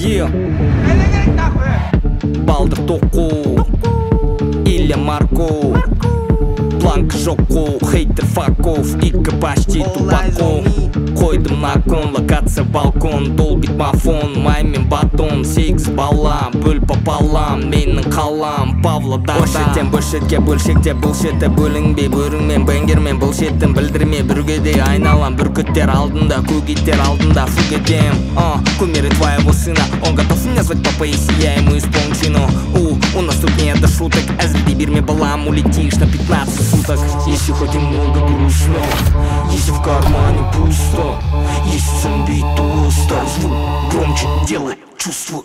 Балдыр тоқу Илья Марко Бланк жоқу Хейтер факов Икі почти тупаку Қойдым на кон Локация балкон Долбит мафон Май мен батон 8 бала Бөл пополам Менің қалам Павлодарда Бөлшеттен бөлшетке бөлшекте Бұлшетті бөлінбей Бөріңмен бәңгермен Бұлшеттін білдірме Бүргедей айналам Бүркіттер алдында Көгиттер алдында Фуг етем Кумиры твоего сына Он готов меня звать папа Если я ему исполню чину У нас тут нет до шуток Әзілдей берме балам Улетишь на 15 суток Если хоть немного грустно Если в кармане пусто Если ценбей пусто Звук громче делай, чувствуй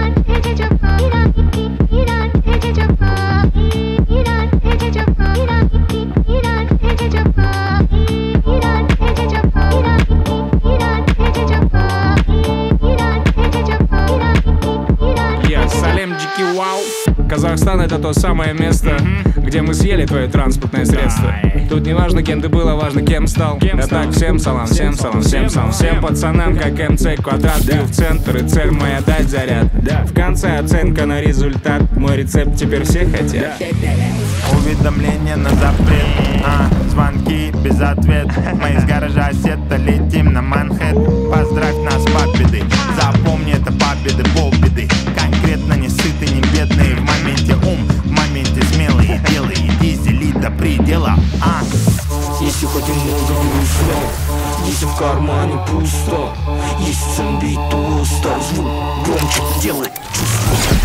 Салем Джики Вау. Казахстан — это то самое место, где мы съели твое транспортное средство. Тут не важно, кем ты был, а важно, кем стал. Так, всем салам, всем салам, всем салам. Всем пацанам, как МЦ квадрат. Бил в центр, и цель моя дать заряд. В конце оценка на результат. Мой рецепт теперь все хотят. Уведомление на запрет, звонки без ответ. Мы из гаража сета летим на Манхэттен. Поздравь нас победой, запомни это победы, полбеды. Конкретно не сытый, не бедный. В моменте ум, в моменте смелый. Делай, дизели до предела. Если хоть немного грустно Если в кармане пусто Если ценбей пусто Звук громче делай, чувствуй